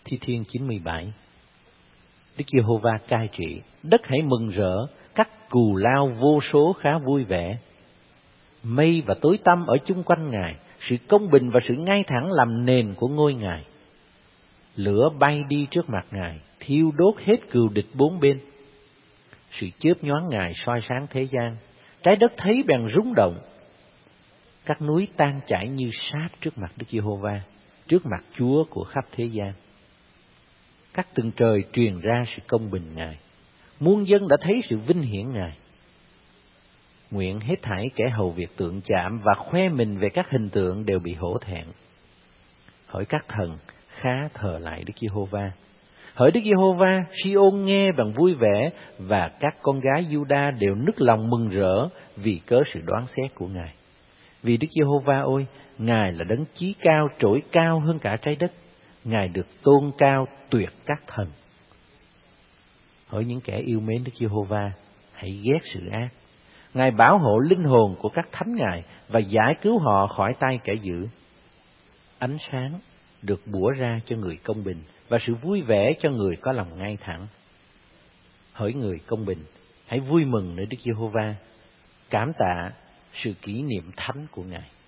Thi Thiên 97. Đức Giê-hô-va cai trị, đất hãy mừng rỡ, các cù lao vô số khá vui vẻ. Mây và tối tăm ở chung quanh Ngài, sự công bình và sự ngay thẳng làm nền của ngôi Ngài. Lửa bay đi trước mặt Ngài, thiêu đốt hết cừu địch bốn bên. Sự chớp nhoáng Ngài soi sáng thế gian, trái đất thấy bèn rung động. Các núi tan chảy như sáp trước mặt Đức Giê-hô-va, trước mặt Chúa của khắp thế gian. Các tầng trời truyền ra sự công bình Ngài, muôn dân đã thấy sự vinh hiển Ngài. Nguyện hết thảy kẻ hầu việc tượng chạm và khoe mình về các hình tượng đều bị hổ thẹn. Hỡi các thần khá thờ lại Đức Giê-hô-va. Hỡi Đức Giê-hô-va, Si-ôn nghe bằng vui vẻ, và các con gái Giu-đa đều nức lòng mừng rỡ vì cớ sự đoán xét của Ngài. Vì Đức Giê-hô-va ôi, Ngài là đấng chí cao, trỗi cao hơn cả trái đất. Ngài được tôn cao tuyệt các thần. Hỡi những kẻ yêu mến Đức Giê-hô-va, hãy ghét sự ác. Ngài bảo hộ linh hồn của các thánh Ngài và giải cứu họ khỏi tay kẻ dữ. Ánh sáng được bủa ra cho người công bình và sự vui vẻ cho người có lòng ngay thẳng. Hỡi người công bình, hãy vui mừng nơi Đức Giê-hô-va, cảm tạ sự kỷ niệm thánh của Ngài.